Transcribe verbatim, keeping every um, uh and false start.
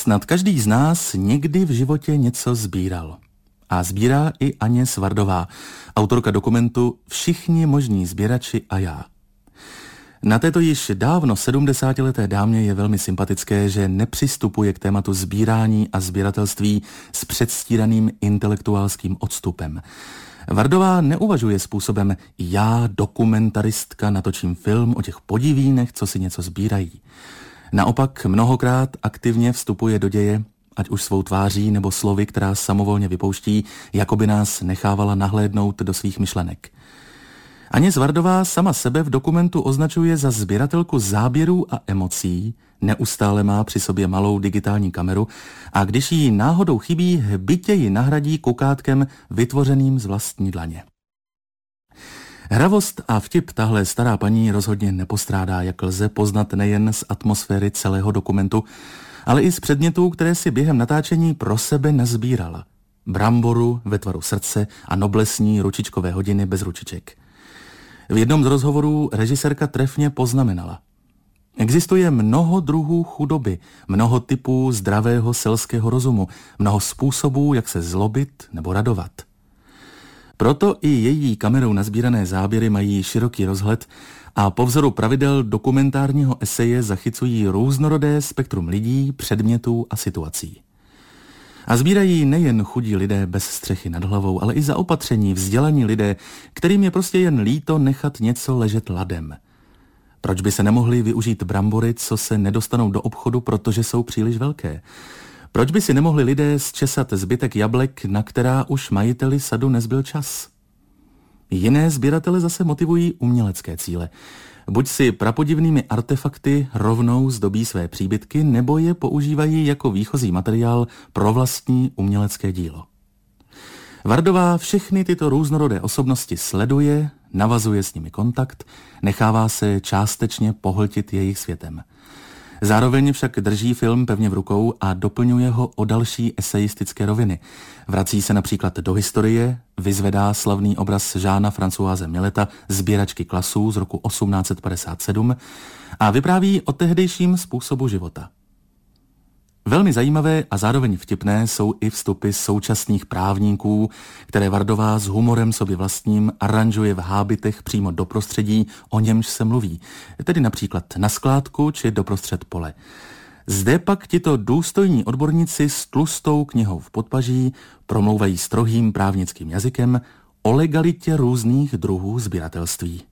Snad každý z nás někdy v životě něco sbíral. A sbírá i Aně Svardová, autorka dokumentu Všichni možní sběrači a já. Na této již dávno sedmdesátileté dámě je velmi sympatické, že nepřistupuje k tématu sbírání a sběratelství s předstíraným intelektuálským odstupem. Vardová neuvažuje způsobem já, dokumentaristka, natočím film o těch podivínech, co si něco sbírají. Naopak mnohokrát aktivně vstupuje do děje, ať už svou tváří nebo slovy, která samovolně vypouští, jako by nás nechávala nahlédnout do svých myšlenek. Aně Svardová sama sebe v dokumentu označuje za sběratelku záběrů a emocí, neustále má při sobě malou digitální kameru a když jí náhodou chybí, hbitě ji nahradí kukátkem vytvořeným z vlastní dlaně. Hravost a vtip tahle stará paní rozhodně nepostrádá, jak lze poznat nejen z atmosféry celého dokumentu, ale i z předmětů, které si během natáčení pro sebe nazbírala. Bramboru ve tvaru srdce a noblesní ručičkové hodiny bez ručiček. V jednom z rozhovorů režisérka trefně poznamenala: existuje mnoho druhů chudoby, mnoho typů zdravého selského rozumu, mnoho způsobů, jak se zlobit nebo radovat. Proto i její kamerou nazbírané záběry mají široký rozhled a po vzoru pravidel dokumentárního eseje zachycují různorodé spektrum lidí, předmětů a situací. A sbírají nejen chudí lidé bez střechy nad hlavou, ale i zaopatření, vzdělaní lidé, kterým je prostě jen líto nechat něco ležet ladem. Proč by se nemohly využít brambory, co se nedostanou do obchodu, protože jsou příliš velké? Proč by si nemohli lidé zčesat zbytek jablek, na která už majiteli sadu nezbyl čas? Jiné sběratele zase motivují umělecké cíle. Buď si prapodivnými artefakty rovnou zdobí své příbytky, nebo je používají jako výchozí materiál pro vlastní umělecké dílo. Vardová všechny tyto různorodé osobnosti sleduje, navazuje s nimi kontakt, nechává se částečně pohltit jejich světem. Zároveň však drží film pevně v rukou a doplňuje ho o další esejistické roviny. Vrací se například do historie, vyzvedá slavný obraz Jeana Françoise Milleta, Sběračky klasů z roku osmnáct set padesát sedm a vypráví o tehdejším způsobu života. Velmi zajímavé a zároveň vtipné jsou i vstupy současných právníků, které Vardová s humorem sobě vlastním aranžuje v hábitech přímo do prostředí, o němž se mluví, tedy například na skládku či doprostřed pole. Zde pak tito důstojní odborníci s tlustou knihou v podpaží promlouvají strohým právnickým jazykem o legalitě různých druhů sběratelství.